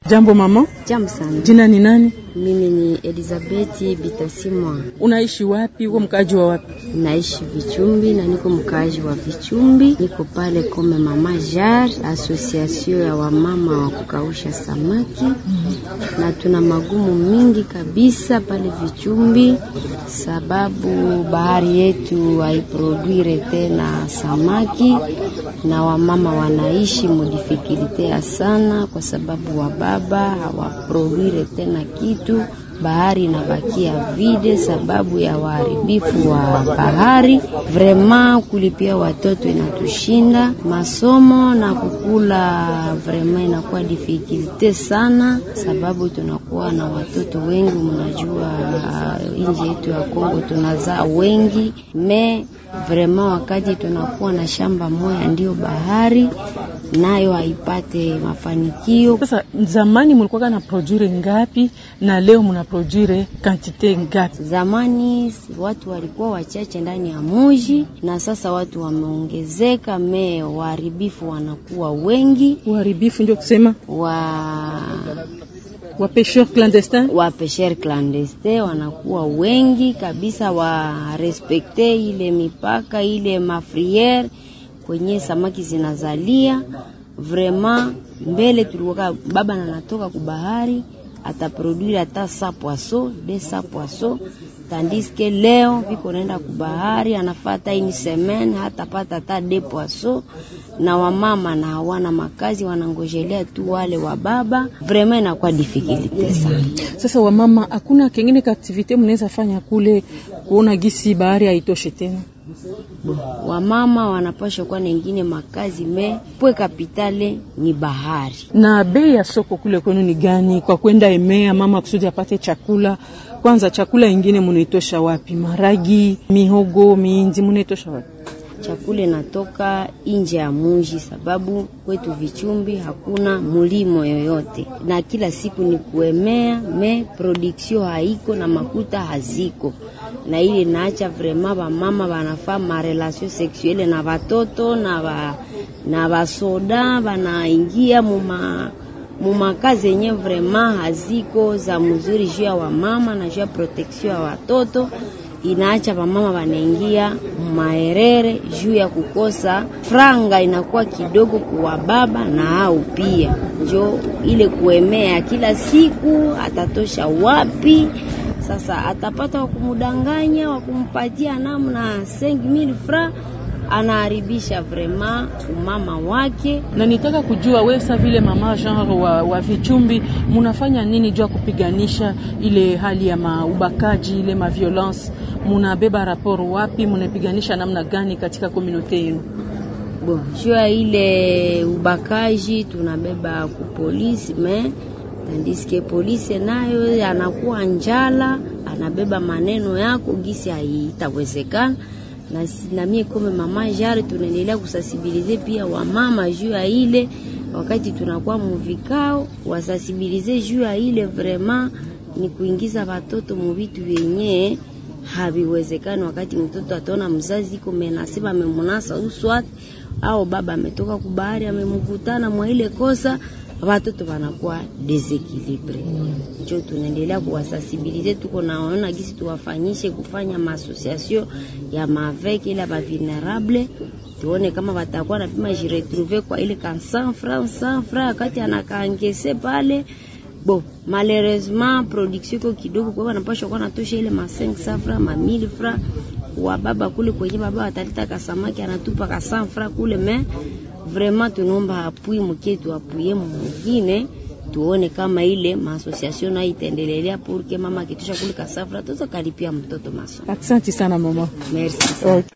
Jambo mama. Jambo sana. Jina ni nani? Mimi ni Elizabeth Bitasimwa. Unaishi wapi? Uko mkaji wa wapi? Naishi Vichumbi na niko mkaji wa Vichumbi. Niko pale kome Mama Jar, association ya wamama wa kukausha samaki. Na tuna magumu mingi kabisa pale Vichumbi sababu bahari yetu haiproduire tena samaki na wamama wanaishi modifikilite sana kwa sababu wa baba hawaproduire tena kitu. Bahari inabakia vide sababu ya uharibifu wa bahari. Vraiment kulipia watoto inatushinda, masomo na kukula vraiment inakuwa difficulty sana sababu tunakuwa na watoto wengi. Mnajua nje yetu ya Kongo tunazaa wengi, vraiment wakati tunakuwa na shamba moja ndio bahari nayo haipate mafanikio. Sasa zamani mlikuwa na produire ngapi na leo mna produire quantité ngapi? Zamani watu walikuwa wachache ndani ya mji na sasa watu wameongezeka, waharibifu wanakuwa wengi. Waharibifu ndio kusema wa pêcheurs clandestins. Wa pêcheurs clandestins wanakuwa wengi kabisa, wa respecte ile mipaka ile mafriere kwenye samaki zinazalia. Vraiment mbele tulikuwa baba anatoka kubahari ataproduire hata 100 poissons, 200 poissons, tandis que leo viko naenda kubahari anafata une semaine hatapata hata 2 poissons, na wamama na hawana makazi wanangojelea tu wale wa baba. Vraiment inakuwa difficulty sana. Sasa wamama hakuna kingine activity mnaweza fanya kule kuona gisi bahari haitoshe tena? Wamama wanapaswa kwa nyingine makazi pwe kapitale ni bahari. Na bei ya soko kule kwenu ni gani kwa kwenda emea mama kusudi apate chakula? Kwanza chakula ingine mnaitosha wapi? Maragi, mihogo, miinzi mnaitosha wapi? Chakula natoka nje ya mji sababu kwetu Vichumbi hakuna mulimo yoyote na kila siku ni kuemea, production haiko na makuta haziko, na ile naacha vraiment ba mama wanafaa ma relation sexuelle na watoto na basoda wanaingia muma kazi yenye vraiment haziko za mzuri juu ya wamama na juu ya protection ya watoto. Inaacha wamama wanaingia maerere juu ya kukosa franga, inakuwa kidogo kwa baba na hao pia. Jo ile kuemea kila siku atatosha wapi? Sasa atapata wakumudanganya wakumpatia namna 5000 francs, anaharibisha vraiment umama wake. Na nitaka kujua wewe sasa vile mama genre wa Vichumbi mnafanya nini juu ya kupiganisha ile hali ya ubakaji ile violence? Mnabeba rapport wapi? Mnapiganisha namna gani katika community yenu? Jua ile ubakaji tunabeba ku polisi, tandis que polisi nayo anakuwa njala anabeba maneno yako gisi haitawezekana. Na mimi kama mama Jari tunaendelea kusensibilize pia wamama juu ya ile wakati tunakuwa mvikao wasensibilize juu ya ile vraiment ni kuingiza watoto mu vitu vyenye haviwezekani. Wakati mtoto ataona mzazi iko menasiba amemunasa uswat au baba ametoka kubahari amemkutana mwa ile kosa, watoto wanakuwa desequilibre. Ndio tunaendelea kuwasensibilize, tuko naona gisi tuwafanyishe kufanya association ya mavek ila ba vulnerable, tuone kama watakuwa na pima jiretrouver kwa ile 100 francs wakati anakaangese pale. Malheureusement production ko kidogo kwa wanapaswa kwa natosha ile 500 francs 1000 francs wa baba kule kwenye baba atalita kasamaki anatupa ka 100 francs kule. Vraiment tunomba apui mketu apuye mwingine tuone kama ile association na itaendelea pour que mama kitosha kule kasafra tuzo kalipia mtoto maso. Asante sana mama. Merci.